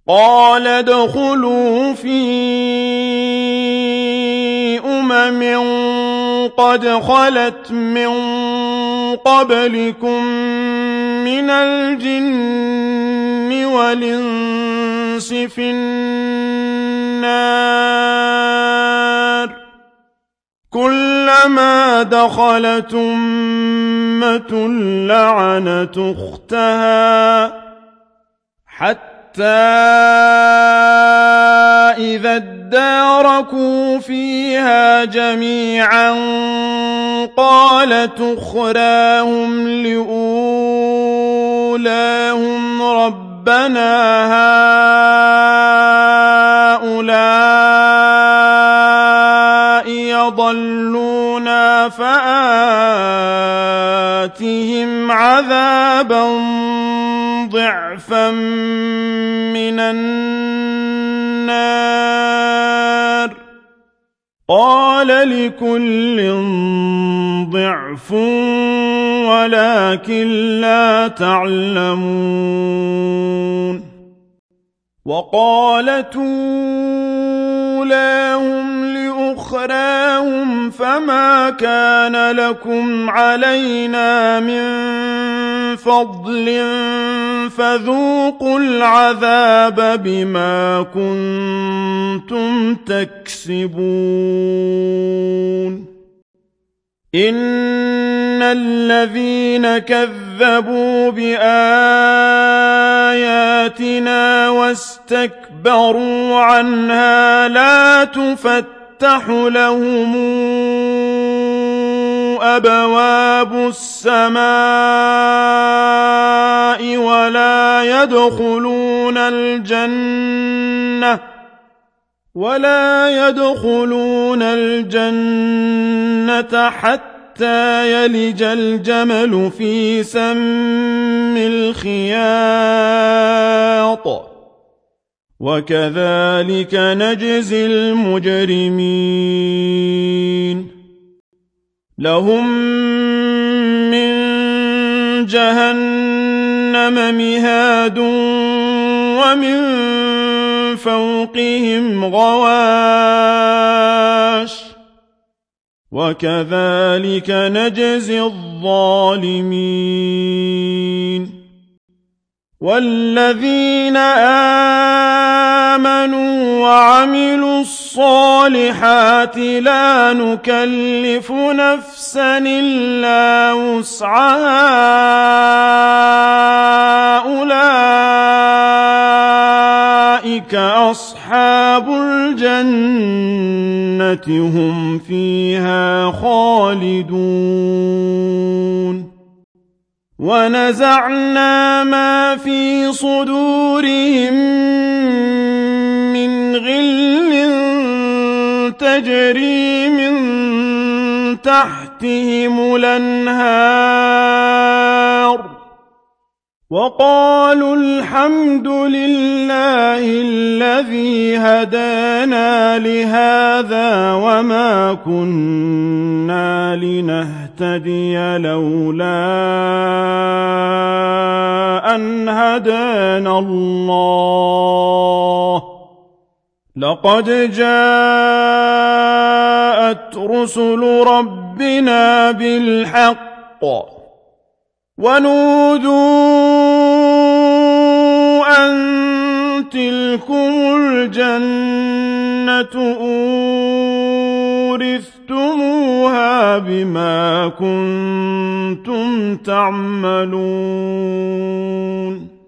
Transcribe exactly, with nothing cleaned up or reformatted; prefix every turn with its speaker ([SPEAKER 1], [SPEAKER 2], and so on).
[SPEAKER 1] قال ادخلوا في أمم قد خلت من قبلكم من الجن والإنس في النار كلما دخلت أمة لعنت أختها حتى إذا اداركوا فيها جميعا قالت أخراهم لأولاهم ربنا هؤلاء يضلونا فآتهم عذابا ضعفا من النار قال لكل ضعف ولكن لا تعلمون وقالت أولاهم لأخراهم فما كان لكم علينا من فضل فذوقوا العذاب بما كنتم تكسبون إن الذين كذبوا بآياتنا واستكبروا عنها لا تفتح لهم أبواب السماء ولا يدخلون الجنة ولا يدخلون الجنة حتى يلج الجمل في سم الخياط وكذلك نجزي المجرمين لهم من جهنم مهاد ومن فوقهم غواش وكذلك نجزي الظالمين والذين آمنوا وعملوا الصالحات لا نكلف نفسا إلا وسعها أولئك أصحاب الجنة هم فيها خالدون ونزعنا ما في صدورهم من غل تجري من تحتهم الأنهار وقالوا الحمد لله الذي هدانا لهذا وما كنا لنهتدي لولا أن هدانا الله لقد جاءت رسل ربنا بالحق ونودوا أن تلكم الجنة أورثتموها بما كنتم تعملون